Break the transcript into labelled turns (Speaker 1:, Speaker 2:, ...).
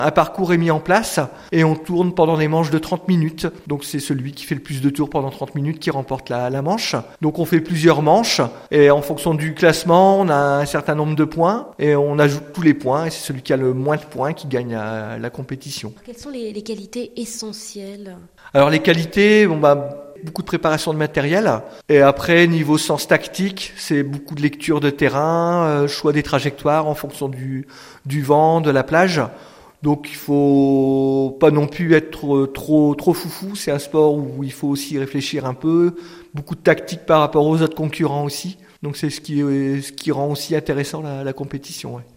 Speaker 1: Un parcours est mis en place et on tourne pendant des manches de 30 minutes. Donc c'est celui qui fait le plus de tours pendant 30 minutes qui remporte la manche. Donc on fait plusieurs manches et en fonction du classement, on a un certain nombre de points et on ajoute tous les points et c'est celui qui a le moins de points qui gagne la compétition.
Speaker 2: Quelles sont les qualités essentielles ?
Speaker 1: Alors les qualités, beaucoup de préparation de matériel. Et après, niveau sens tactique, c'est beaucoup de lecture de terrain, choix des trajectoires en fonction du vent, de la plage. Donc il faut pas non plus être trop foufou. C'est un sport où il faut aussi réfléchir un peu. Beaucoup de tactique par rapport aux autres concurrents aussi. Donc c'est ce qui rend aussi intéressant la compétition. Ouais.